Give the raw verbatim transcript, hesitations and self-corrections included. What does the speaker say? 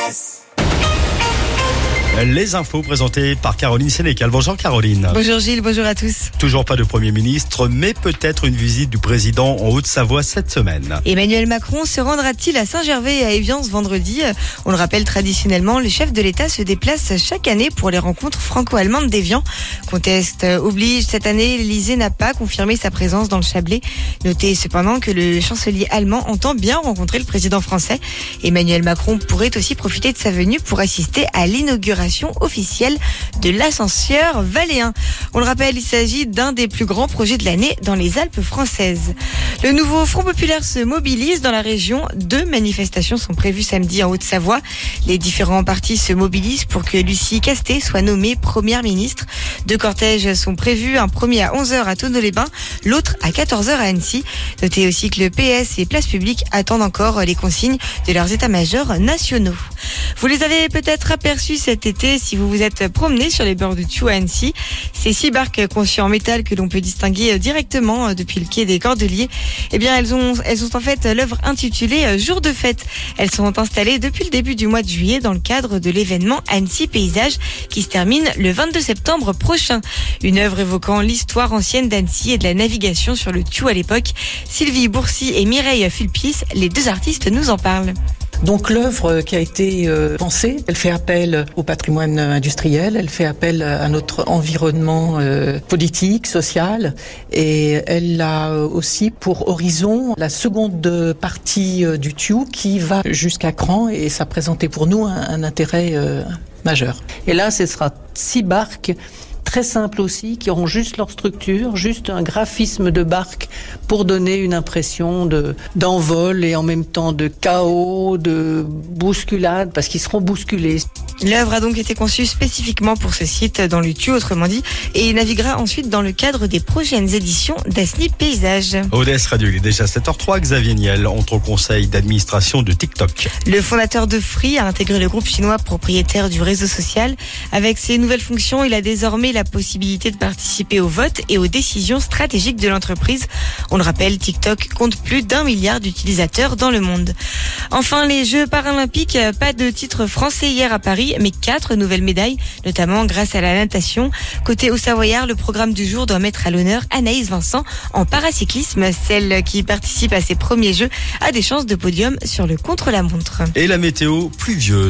S. Les infos présentées par Caroline Sénécal. Bonjour Caroline. Bonjour Gilles, bonjour à tous. Toujours pas de Premier ministre, mais peut-être une visite du président en Haute-Savoie cette semaine. Emmanuel Macron se rendra-t-il à Saint-Gervais et à Évian ce vendredi ? On le rappelle, traditionnellement, le chef de l'État se déplace chaque année pour les rencontres franco-allemandes d'Évian. Conteste oblige, cette année, l'Élysée n'a pas confirmé sa présence dans le Chablais. Notez cependant que le chancelier allemand entend bien rencontrer le président français. Emmanuel Macron pourrait aussi profiter de sa venue pour assister à l'inauguration officielle de l'ascenseur valléen. On le rappelle, il s'agit d'un des plus grands projets de l'année dans les Alpes françaises. Le nouveau Front populaire se mobilise dans la région. Deux manifestations sont prévues samedi en Haute-Savoie. Les différents partis se mobilisent pour que Lucie Castet soit nommée première ministre. Deux cortèges sont prévus, un premier à onze heures à Tonneau-les-Bains, l'autre à quatorze heures à Annecy. Notez aussi que le P S et Place Publique attendent encore les consignes de leurs états-majors nationaux. Vous les avez peut-être aperçus cet été si vous vous êtes promené sur les bords du Thiou à Annecy. Ces six barques conçues en métal que l'on peut distinguer directement depuis le quai des Cordeliers, eh bien elles ont, elles ont en fait l'œuvre intitulée Jour de fête. Elles sont installées depuis le début du mois de juillet dans le cadre de l'événement Annecy Paysage qui se termine le vingt-deux septembre prochain. Une œuvre évoquant l'histoire ancienne d'Annecy et de la navigation sur le Thiou à l'époque. Sylvie Bourcy et Mireille Fulpis, les deux artistes, nous en parlent. Donc l'œuvre qui a été euh, pensée, elle fait appel au patrimoine industriel, elle fait appel à notre environnement euh, politique, social, et elle a aussi pour horizon la seconde partie euh, du Thiou qui va jusqu'à Cran, et ça présentait pour nous un, un intérêt euh, majeur. Et là, ce sera six barques très simples aussi, qui auront juste leur structure, juste un graphisme de barque pour donner une impression de, d'envol et en même temps de chaos, de bousculade, parce qu'ils seront bousculés. L'œuvre a donc été conçue spécifiquement pour ce site dans le Thiou, autrement dit, et naviguera ensuite dans le cadre des prochaines éditions d'Annecy Paysage. ODS Radio, il est déjà sept heures trois. Xavier Niel entre au conseil d'administration de TikTok. Le fondateur de Free a intégré le groupe chinois propriétaire du réseau social. Avec ses nouvelles fonctions, il a désormais la possibilité de participer au vote et aux décisions stratégiques de l'entreprise. On le rappelle, TikTok compte plus d'un milliard d'utilisateurs dans le monde. Enfin, les Jeux paralympiques, pas de titre français hier à Paris, mais quatre nouvelles médailles, notamment grâce à la natation. Côté Haut-Savoyard, le programme du jour doit mettre à l'honneur Anaïs Vincent en paracyclisme. Celle qui participe à ses premiers Jeux a des chances de podium sur le contre-la-montre. Et la météo pluvieuse.